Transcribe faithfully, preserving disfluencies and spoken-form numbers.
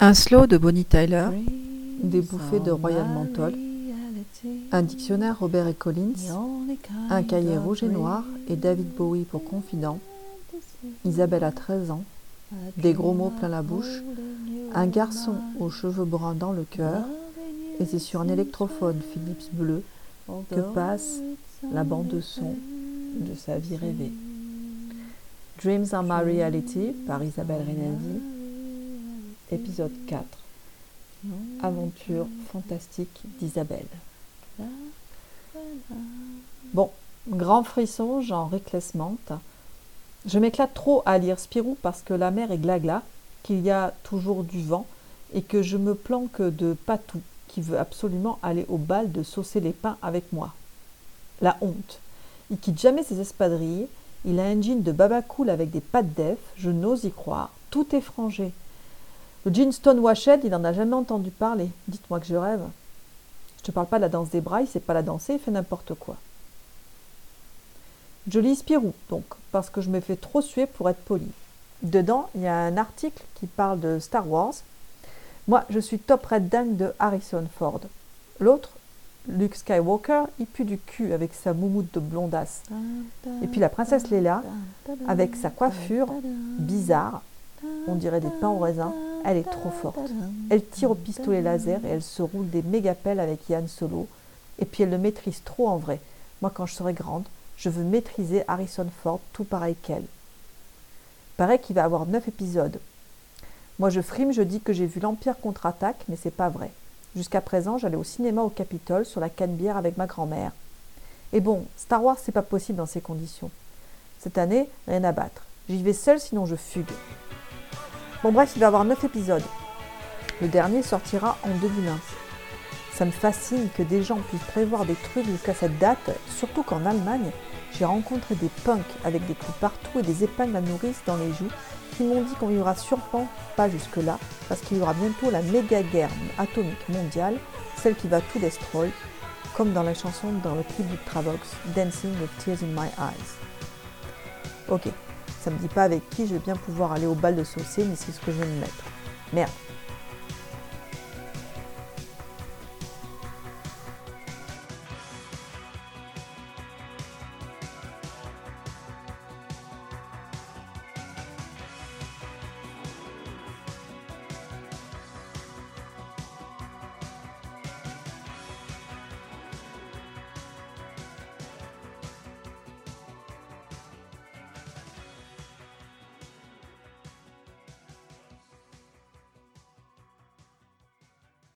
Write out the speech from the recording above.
Un slow de Bonnie Tyler, des bouffées de Royal Menthol, un dictionnaire Robert et Collins, un cahier rouge et noir et David Bowie pour confident, Isabelle a treize ans, des gros mots plein la bouche, un garçon aux cheveux bruns dans le cœur, et c'est sur un électrophone Philips bleu que passe la bande son de sa vie rêvée. Dreams are my reality par Isabelle Rinaldi, épisode quatre. Aventure fantastique d'Isabelle. Bon, grand frisson, genre reclassement. Je m'éclate trop à lire Spirou parce que la mer est glagla, qu'il y a toujours du vent et que je me planque de Patou qui veut absolument aller au bal de saucer les pains avec moi. La honte. Il quitte jamais ses espadrilles, il a un jean de baba cool avec des pattes d'Ef, je n'ose y croire, tout est frangé. Le jean Stonewashed, il n'en a jamais entendu parler, dites-moi que je rêve. Je te parle pas de la danse des bras, il sait pas la danser, il fait n'importe quoi. Je lis Spirou, donc, parce que je me fais trop suer pour être poli. Dedans, il y a un article qui parle de Star Wars. Moi, je suis top red dingue de Harrison Ford. L'autre, Luke Skywalker, il pue du cul avec sa moumoute de blondasse. Et puis la princesse Leia, avec sa coiffure bizarre, on dirait des pains au raisin, elle est trop forte. Elle tire au pistolet laser et elle se roule des mégapelles avec Yann Solo. Et puis elle le maîtrise trop en vrai. Moi, quand je serai grande, je veux maîtriser Harrison Ford tout pareil qu'elle. Paraît qu'il va avoir neuf épisodes. Moi, je frime, je dis que j'ai vu l'Empire contre-attaque, mais c'est pas vrai. Jusqu'à présent, j'allais au cinéma au Capitole sur la canne-bière avec ma grand-mère. Et bon, Star Wars, c'est pas possible dans ces conditions. Cette année, rien à battre. J'y vais seule, sinon je fugue. Bon bref, il va y avoir neuf épisodes. Le dernier sortira en deux mille un. Ça me fascine que des gens puissent prévoir des trucs jusqu'à cette date, surtout qu'en Allemagne, j'ai rencontré des punks avec des clous partout et des épingles à nourrice dans les joues qui m'ont dit qu'on vivra sûrement pas jusque-là, parce qu'il y aura bientôt la méga guerre atomique mondiale, celle qui va tout destroy, comme dans la chanson dans le clip du Travox, Dancing with Tears in My Eyes. Ok, ça me dit pas avec qui je vais bien pouvoir aller au bal de saucer, mais c'est ce que je vais me mettre. Merde.